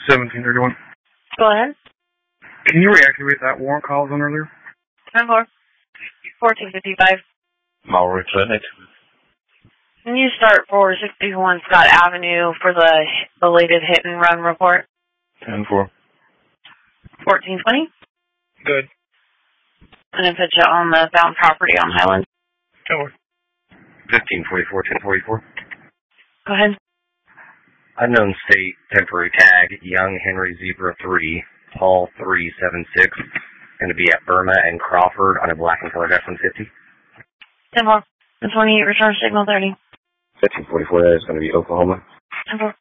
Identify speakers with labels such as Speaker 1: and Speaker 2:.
Speaker 1: 1731.
Speaker 2: Go ahead.
Speaker 1: Can you reactivate that warrant call I was on earlier?
Speaker 2: 10-4. 1455.
Speaker 3: Mallory Clinic.
Speaker 2: Can you start for 61 Scott Avenue for the belated hit and run report?
Speaker 3: 10-4.
Speaker 2: 1420.
Speaker 1: Good.
Speaker 2: And then put you on the found property on Highland.
Speaker 1: 10-4.
Speaker 4: 1544, 1044.
Speaker 2: Go ahead.
Speaker 4: Unknown state, temporary tag, Young Henry Zebra 3, Paul 376. Going to be at Burma and Crawford on a black and colored F-150.
Speaker 2: 10-4. The 28 return signal 30.
Speaker 4: 1544, that is going to be Oklahoma.
Speaker 2: 10-4.